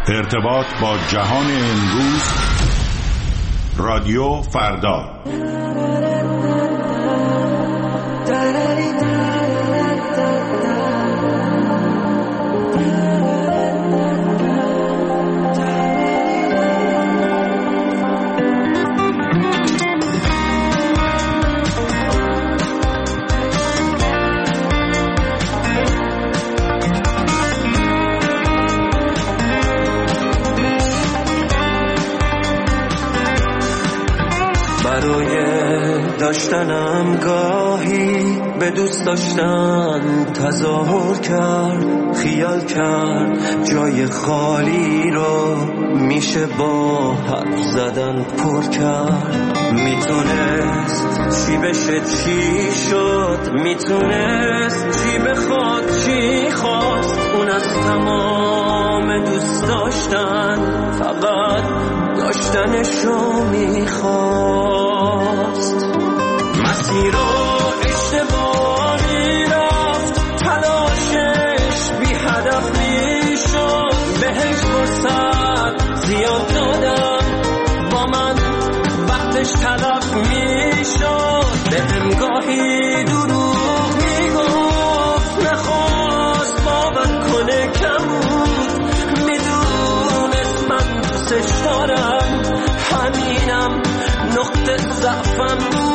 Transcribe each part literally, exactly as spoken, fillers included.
ارتباط با جهان امروز. رادیو فردا. داشتنم گاهی به دوست داشتن تظاهر کرد، خیال کرد جای خالی رو میشه با حرف زدن پر کرد. میتونست چی بشه چی شد، میتونست چی بخواد چی خواست. اون از تمام دوست داشتن فقط داشتنشو میخواست. مسیر رو اشتباهی رفت، تلاشش بی هدف میشد. بهش فرصت زیاد دادم، با من وقتش تلف میشد. به همگاهی دروغ میگفت، نخواست باور کنه کم بود. میدونست من دوستش دارم، همینم نقطه ضعفم بود.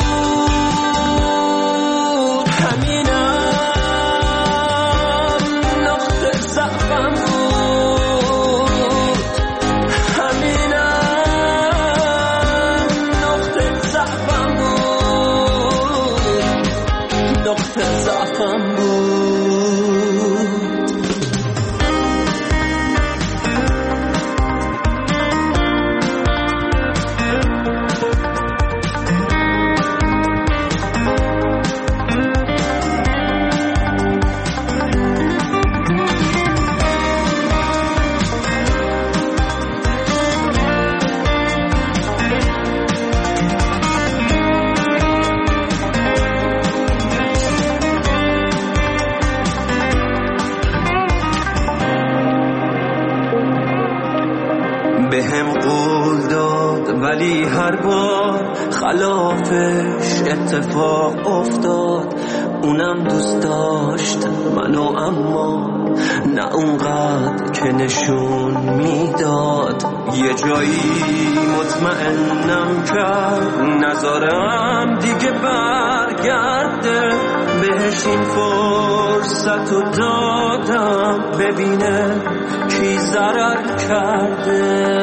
ولی هر بار خلافش اتفاق افتاد. اونم دوست داشت منو، اما نه اونقدر که نشون میداد. یه جایی مطمئنم کرد نذارم دیگه برگرده. بهش این فرصت رو دادم ببینه کی ضرر کرده.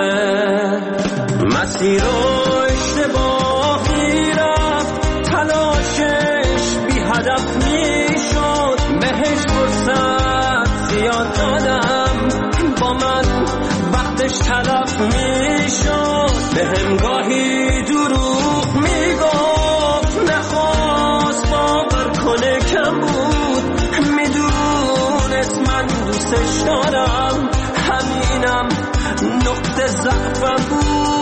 مسیر رو اشتباهی رفت، تلاشش بی هدف میشد. بهش فرصت زیاد دادم، با من وقتش تلف میشد. به همگاهی دروغ میگفت، نخواست باور کنه کم بود. میدونست من دوستش دارم، همینم نقطه ضعفم بود.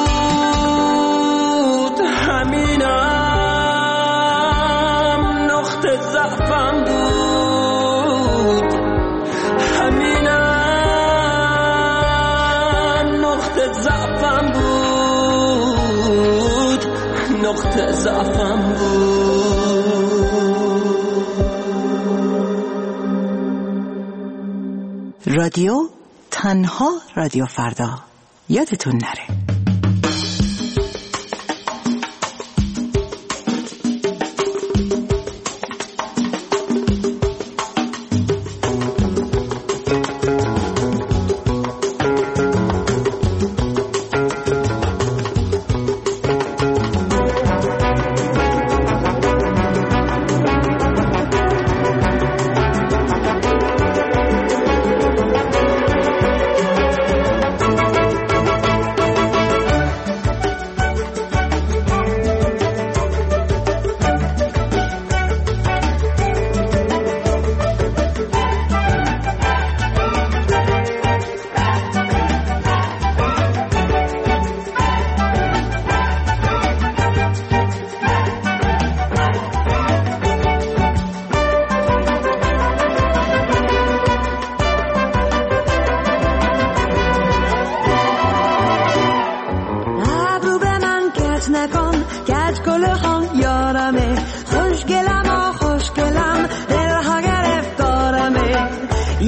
همینم نقطه ضعفم بود. همینم نقطه ضعفم بود. نقطه ضعفم بود. رادیو تنها رادیو فردا. یادتون نره.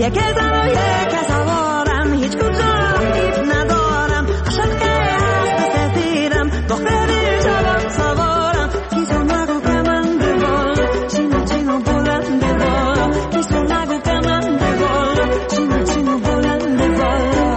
یک زن و یک سوارم، هیچ کجا رقیب ندارم، عاشق هست سفیرم، دختری جوان سوارم، کیسو نگو که من به بالا، چینو چینو بلند به بالا، کیسو نگو که من به بالا، چینو چینو بلند به بالا.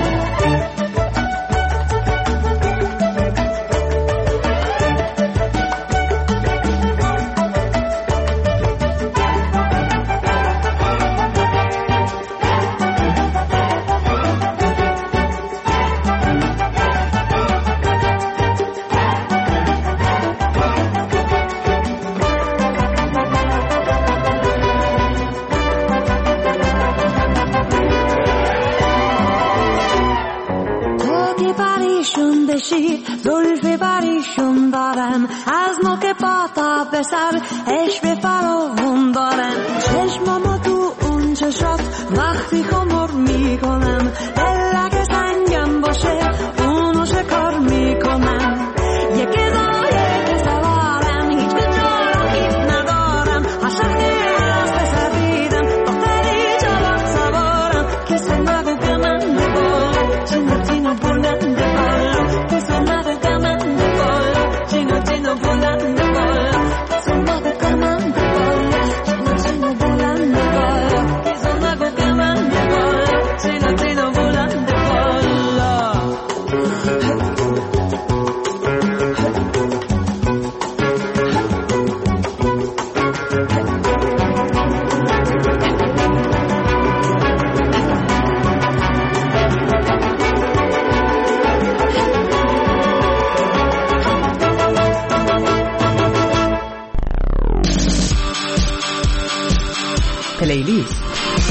زلف بریشون دارم، از نوک پا تا به سر عشق فراوون دارم، چشمامو تو اون چشات وقتی خمر میکنم، دل اگه سنگم باشه اونو شکار میکنم. یکی زن یکی سوارم، هیچ کجا رقیب ندارم، عاشقی هست سفیدم، دختری جوان سوارم، کسی نگو که من به بالا، چینو چینو بلند به بالا، کسی نگو که من به بالا، چینو چینو بلند به بالا، کسی نگو که من به بالا، چینو چینو بلند به بالا، کسی نگو که من به بالا، چینو چینو بلند به بالا. پلیلیست.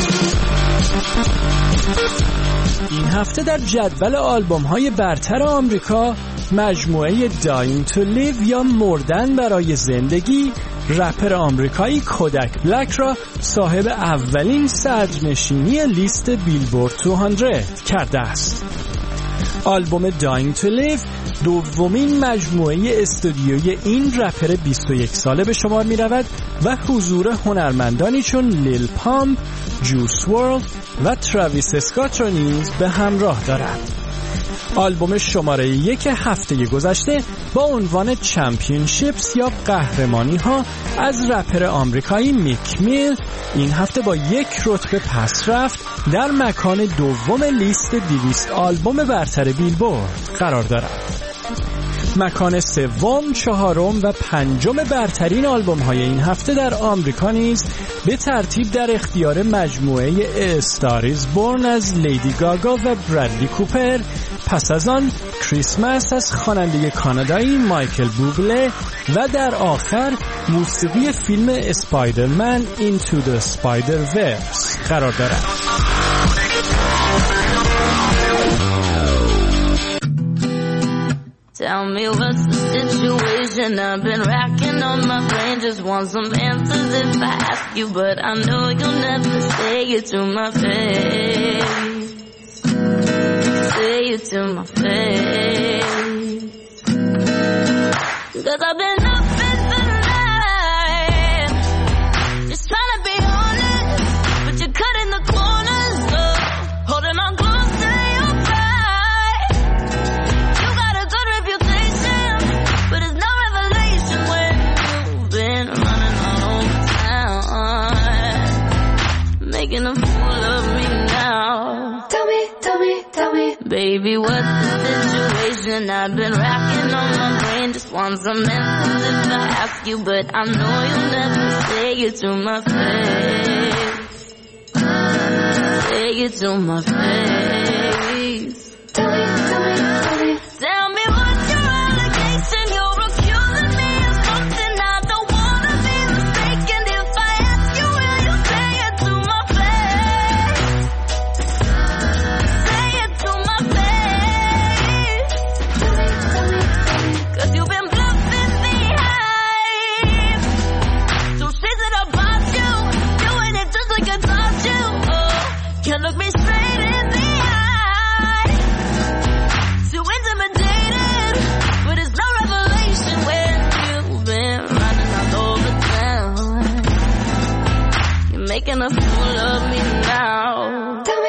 این هفته در جدول آلبوم‌های برتر آمریکا مجموعه Dying to Live یا مردن برای زندگی رپر آمریکایی کودک بلک را صاحب اولین صدرنشینی لیست بیلبورد دویست کرده است. آلبوم Dying to Live دومین مجموعه استودیویی این رپر بیست و یک ساله به شمار می رود و حضور هنرمندانی چون لیل پامپ، جوس ورلد و تراویس اسکات را نیز به همراه دارد. آلبوم شماره یک هفته گذشته با عنوان چمپیونشیپس یا قهرمانی ها از رپر آمریکایی میک میل این هفته با یک رتبه پس رفت در مکان دوم لیست دویست آلبوم برتر بیلبورد قرار دارد. مکان سوم، چهارم و پنجم برترین آلبوم های این هفته در آمریکا نیز به ترتیب در اختیار مجموعه استاریز بورن از لیدی گاگا و برادلی کوپر، پس از آن کریسمس از خواننده کانادایی مایکل بوبله و در آخر موسیقی فیلم اسپایدرمن اینتو دی اسپایدرورس قرار دارد. Tell me what's the situation, I've been racking on my brain, just want some answers if I ask you, but I know you'll never say it to my face, say it to my face, cause I've been up in the night, just trying to be honest, but you're cutting the corners, so holding on close to your pride, you got a good reputation, but it's no revelation when you've been running all over town, making a fool of me now. Tell me, tell me, tell me, baby, what's the situation? I've been racking on my brain, just want some answers if I ask you, but I know you'll never say it to my face, say it to my face. Tell me, tell me, tell me, tell me what's your allegation? You're accusing me of something I don't wanna be mistaken. If I ask you, will you say it to my face? Say it to my face. Tell me, tell me, tell me, cause you've been bluffing the hype. So she's it about you, doing it just like I taught you. Oh, can't look me straight in the eye.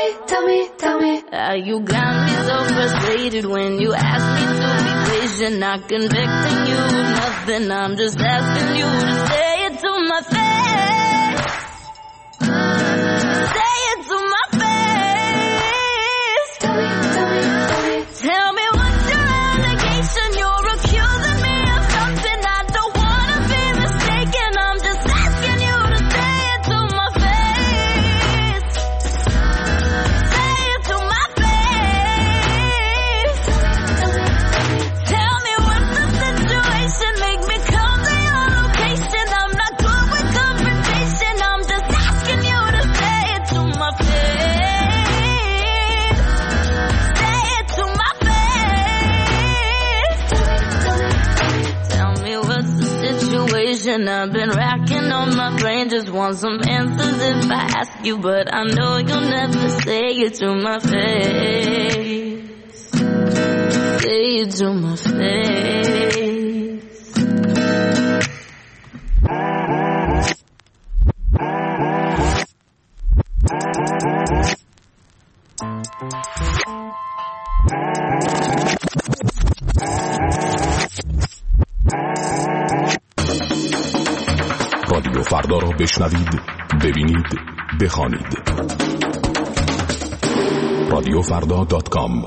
tell me, tell me. Uh, you got me so frustrated when you ask me to be patient. Not convicting you of nothing, I'm just asking you to say it to my face. Say it to my face. Tell me, tell me, tell me. Tell me what's your allegation. You're accusing me of something I don't wanna be mistaken. I'm just asking you to say it to my face. Say it to my face. Tell me what's the situation. Make me come to your location. I'm not good with confrontation. I'm just asking you to say it to my face. Say it to my face. Tell me what's the situation. I've been racking on my brain, just want some answers if I ask you, but I know you'll never say it to my face. Say it to my face. رادیو فردا را بشنوید، ببینید، بخوانید. رادیو فردا دات کام.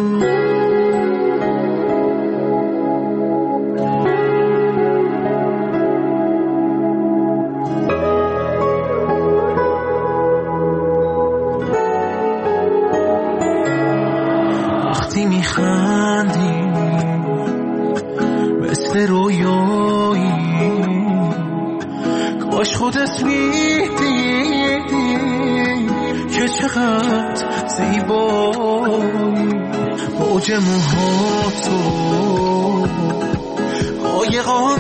وقتی میخندی مثل رویایی، کاش خودت میدیدی که چقدر زیبایی. موج موهاتو قایقا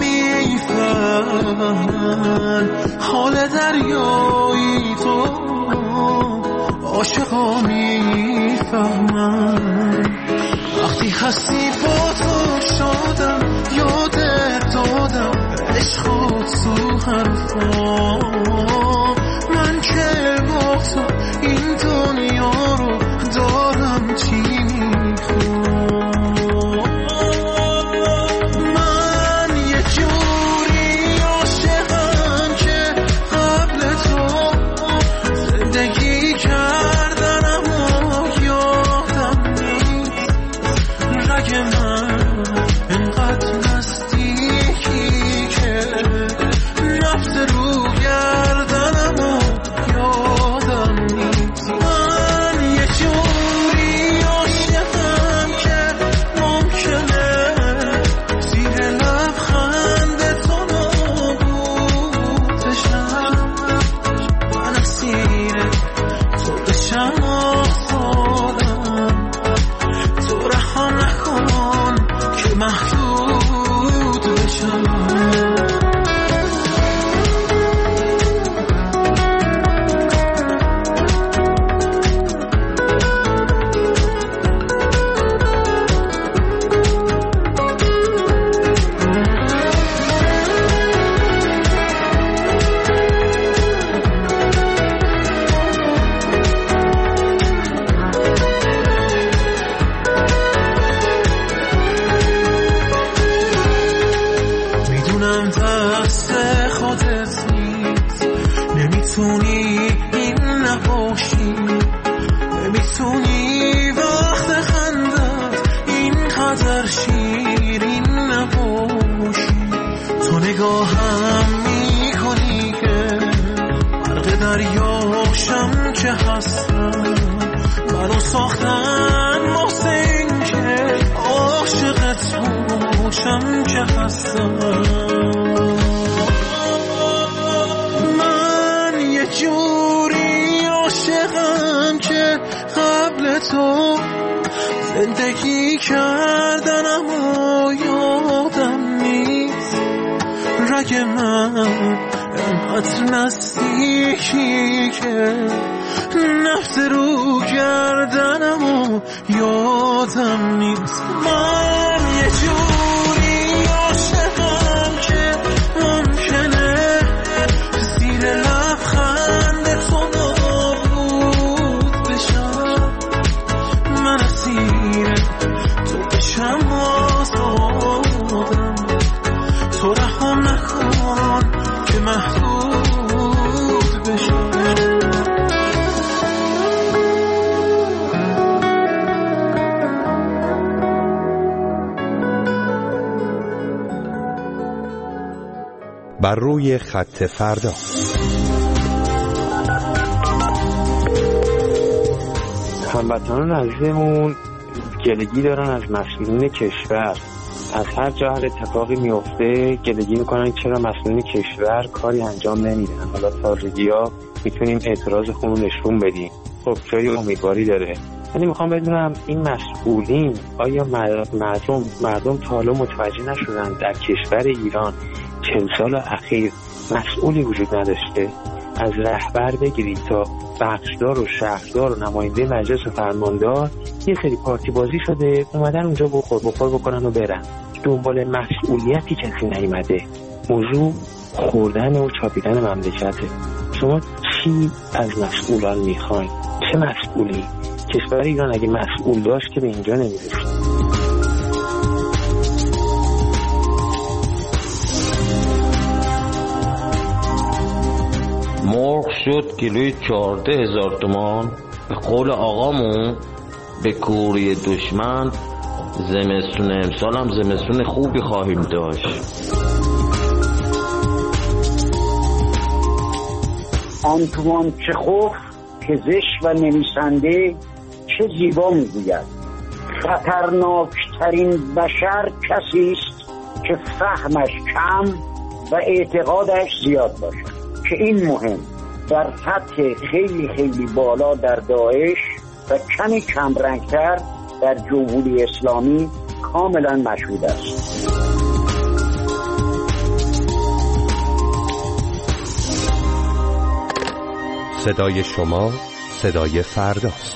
میفرن، حال دریایی تو عاشقا میفهمن. وقتی هستی با تو شدم، یادت دادم عشقات تو حرفا. من که با تو این دنیا رو دارم چی میخوام. من یه جوری عاشقم که قبل تو زندگی کردن اما یادم نیست. رگ من انقدر نزدیکی که نفس رو گردنم و یادم نیست. من یه جوری عاشقم که ممکنه زیر لبخند تو نابود بشم. من اسیر تو بشم آسادم، تو رها نکن که محدود بشم. میدونم دست خودت نیست، نمیتونی این نباشی، نمیتونی وقت خندت اینقدر شیرین نباشی. تو نگاهم میکنی که غرق دریاشم که هستم. منو ساختن محسن که عاشقت باشم که هستم. من یه جوری عاشقم که قبل تو زندگی کردن اما یادم نیست. رگ من انقدر نزدیکی که نفس رو گردنم و یادم نیست. من یه جوری عاشقم که ممکنه زیر لبخند تو نابود بشم. بر روی خط فردا. هموطنان عزیزمون گلگی دارن از مسئولین کشور، از هر جا هر اتفاقی میفته گلگی میکنن چرا مسئولین کشور کاری انجام نمیدن. حالا تازگی ها میتونیم اعتراض خودمون نشون بدیم، خب جای امیدواری داره. یعنی میخوام بدونم این مسئولین آیا مردم مردم تا حالا متوجه نشدن در کشور ایران چهل سال اخیر مسئولی وجود نداشته؟ از رهبر بگیرید تا بخشدار و شهردار و نماینده مجلس و فرماندار یه سری پارتی بازی شده اومدن اونجا بخور بخور بکنن و برن، دنبال مسئولیتی کسی نیامده. موضوع خوردن و چاپیدن مملکته. شما چی از مسئولان میخواین؟ چه مسئولی؟ کشور ایران اگه مسئول داشت که به اینجا نمیرسید. مرغ شد کیلوی چهارده هزار تومان. به قول آقامون به کوری دشمن زمستون امسال هم زمستون خوبی خواهیم داشت. آنتوان چخوف پزشک و نویسنده چه زیبا میگوید: خطرناکترین بشر کسی است که فهمش کم و اعتقادش زیاد باشد. که این مهم در سطح خیلی خیلی بالا در داعش و کمی کم رنگتر در جمهوری اسلامی کاملا مشهود است. صدای شما صدای فرداست.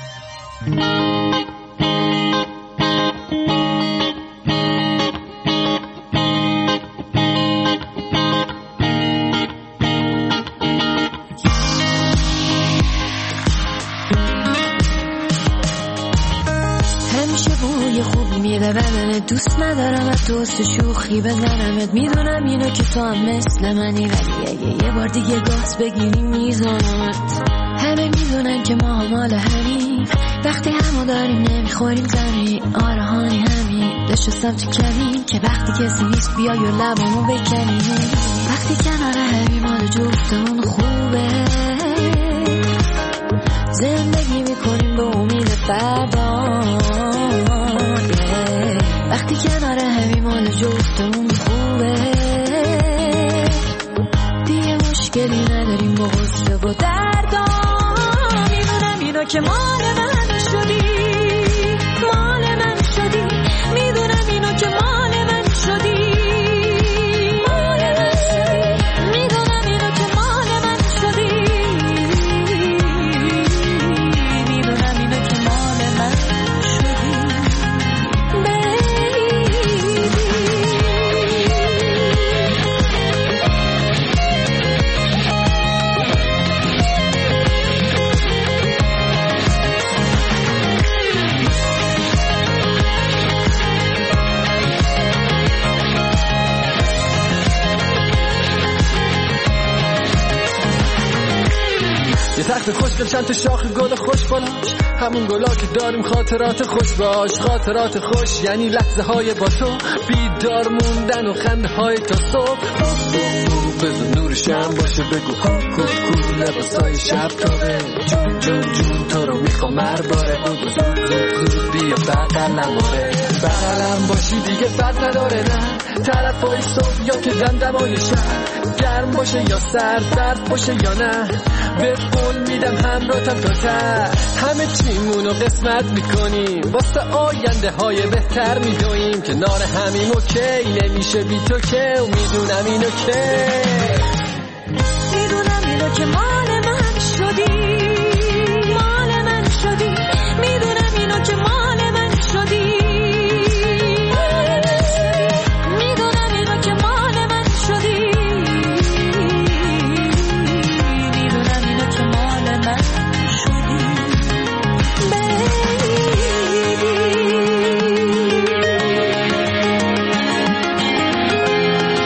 دوست ندارم از دوست شوخی بزنمت، میدونم اینو که تو هم مثل منی، ولی اگه یه بار دیگه گاز بگیری میزنمت. همه میدونن که ما مال همین، وقتی همو داریم نمیخوریم زمین. آره هانی همین نشستم تو کمین که وقتی کسی نیست بیای و لبامو بکنیم. وقتی کنار همین مال جفتمون خوبه، زندگی میکنیم به امید فردا. وقتی کنار همین مال جفتمون خوبه، دیگه مشکلی نداریم با غصه و دردا. میدونم اینو که مال من شدی، مال من شدی. میدونم اینو که مال من شدی، مال من شدی. میدونم اینو که مال من شدی، میدونم اینو که مال من شدی. تخت خوشگل چند تا شاخ گل خوش بالاش، همون گلا که داریم خاطرات خوش باش. خاطرات خوش یعنی لحظه های با تو، بیدار موندن و خنده های تا صبح. بزن نور شم باشه بگو ها کو کو، لباسای شب تابه. جون جون جون تو رو میخوام مرباره، بگو زود زود زود بیا بغلم. آره بغلم باشی دیگه فرق نداره، نه طرفای صبح یا که دمدمای شب. گرم باشه یا سرد، سرد باشه یا نه، به قول میدم همراهتم تا ته. همه چیمونو قسمت میکنیم، واسه آینده های بهتر میدویم. کنار همیم اوکی نمیشه بی تو که، و میدونم اینو که میدونم اینو که مال من شدی، مال من شدی. میدونم اینو که مال من شدی، میدونم اینو که مال من شدی. میدونم اینو که مال من شدی.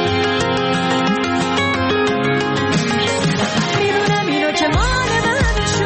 میدونم اینو که مال من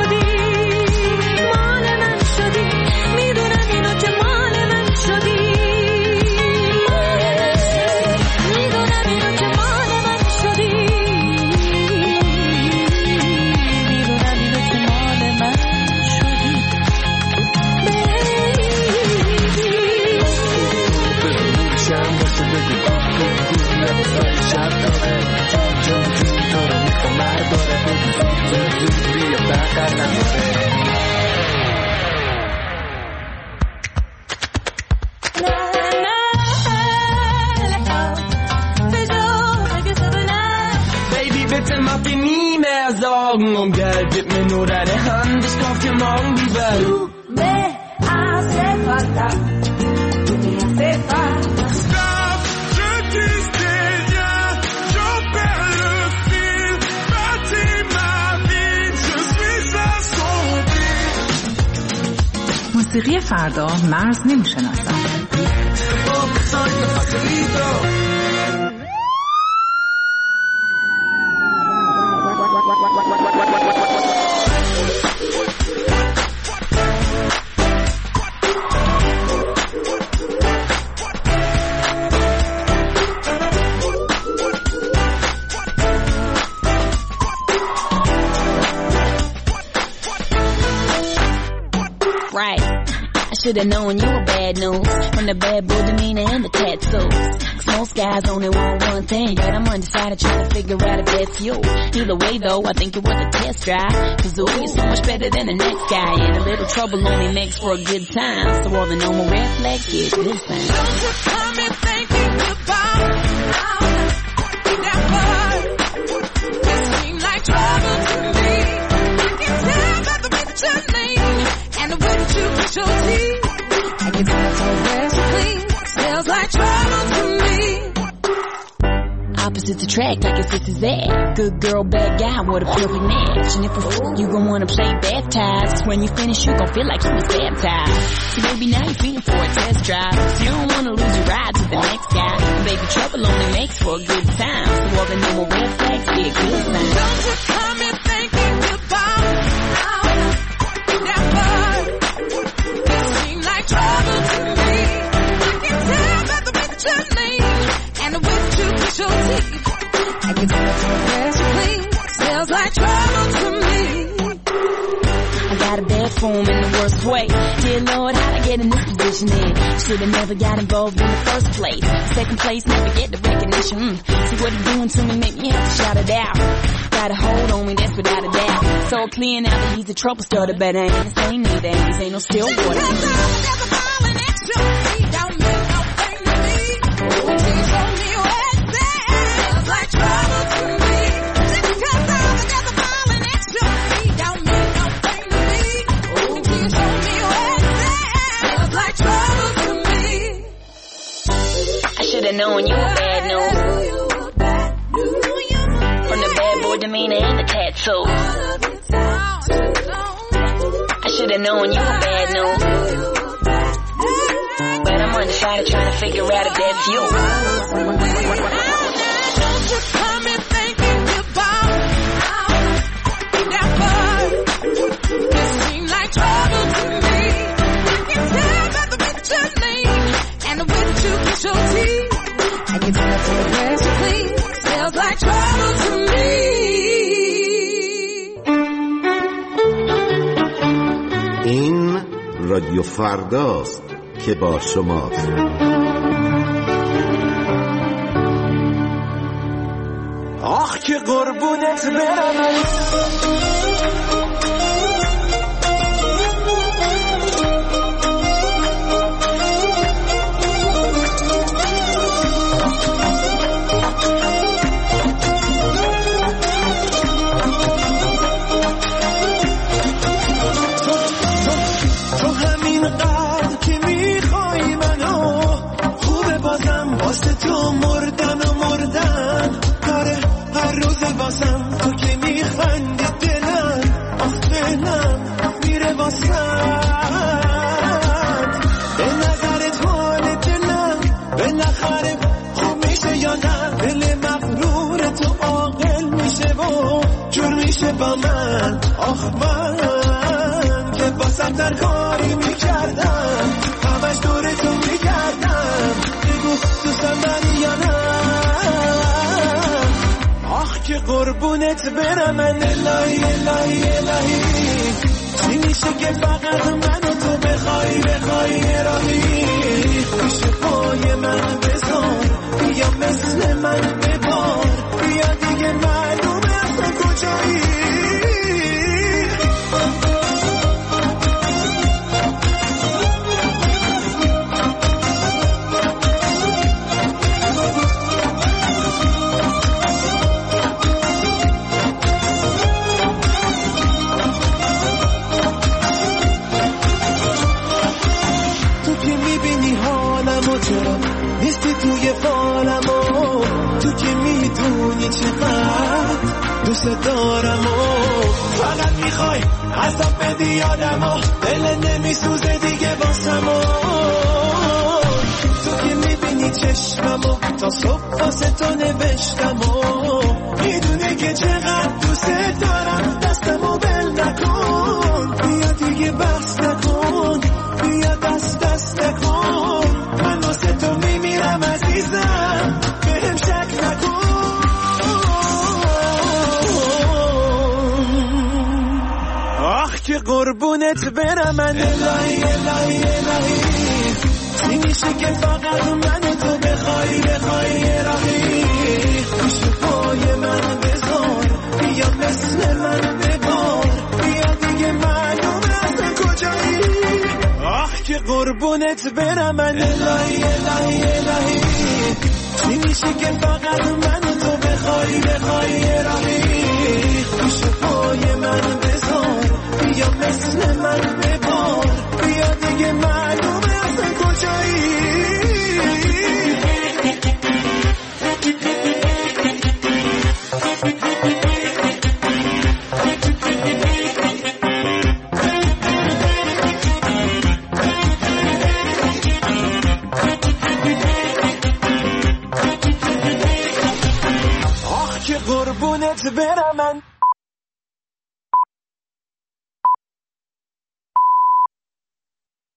Augen umgelb, gib mir nur deine Hand, ich kauf dir morgen die Welt. Du me hace falta, tu me hace falta. Stop, je disais rien, j'en perds le fil, bâtis ma vie, je suis assombri. موسیقی فردا مرز نمیشناسد. Should've known you were bad news from the bad boy demeanor and the tattoos. Cause most guys only want one thing, but I'm undecided trying to figure out if that's you. Either way though, I think it was a test drive. Cause ooh, you're so much better than the next guy, and a little trouble only makes for a good time. So all the normal red flags get this time. Don't you come and thinking about that word. It seems like trouble to me. I can tell by the way that you're name and the way that you push your teeth. I can tell it's all fresh and clean. Smells like trouble to me. Opposites attract, like it's is that. Good girl, bad guy, what a perfect match. And if a fool, you gon' wanna play baptized. Cause when you finish, you gon' feel like you was baptized. So baby, now you're feeling for a test drive. Cause you don't wanna lose your ride to the next guy. And baby, trouble only makes for a good time. So all the normal red flags get a good sign. Don't you come and thinking about that word. It seems like trouble to me. I can tell by the way that you're name and the way that you push your teeth. I can tell it's all fresh and clean. Smells like trouble to me. I got a bad form in the worst way. Dear Lord, how'd I get in this position then? Should've never got involved in the first place. Second place, never get the recognition. Mm. See what he's doing to me, make me have to shout it out. Got a hold on me, that's without a doubt. So clear now that he's a trouble starter, but I ain't the same neither. Ain't ain't no still water. Don't mean no thing to me. Until you show me where it's at. Smells like trouble to me. Just because all the death of all and extra me don't mean no thing to me. Until you show me where it's at. Smells like trouble to me. I should've known you were bad news. From the bad boy demeanor and the tattoos. I should've known you were bad news. But I'm undecided trying to figure out if that's you. Don't you come and thinking about that word. It seems like trouble to me. I can tell by the way that you're name and the way that you push your teeth. I can tell it's all fresh and clean. Smells like trouble to me. این رادیو فرداست که با شماست. آخ که قربونت برم. واسه تو مردن و مردن داره هر روز واسم تو که میخندی دلم آخ دلم میره واسم به نظرت حال دلم بالاخره خوب میشه یا نه دل مغرور تو عاقل میشه و جور میشه با من آخ من که واسم در کاری میکردم همش دور تو میگردم دوستم من یا نه آخ که قربونت برم من الهی الهی الهی چی میشه که فقط منو تو بخوای بخوای راهی پیش پای من بذار بیا مثل من ببار بیا دیگه معلومه تو کجایی چقدر دوست دارم و فقط میخوای عذاب بدی آدمو دل نمیسوزه دیگه واسم و تو که میبینی چشممو تا صبح واسه تو نوشتم و میدونی که چقدر دوست دارم دستمو بل نکن بیا دیگه بحث نکن بیا دست دست نکن من واسه تو میمیرم عزیزم بهم شک نکن آخ که قربونت برم من الهی الهی الهی چی میشه که فقط من تو بخوای بخوای راهی پیش پای من بذار بیا مثل من ببار بیا دیگه معلومه اصلا کجایی آخ که قربونت برم من الهی الهی الهی چی میشه که فقط من تو بخوای بخوای راهی پیش پای من بذار بیا مثل من ببار بیا دیگه معلومه اصلا کجایی آخ که قربونت برم من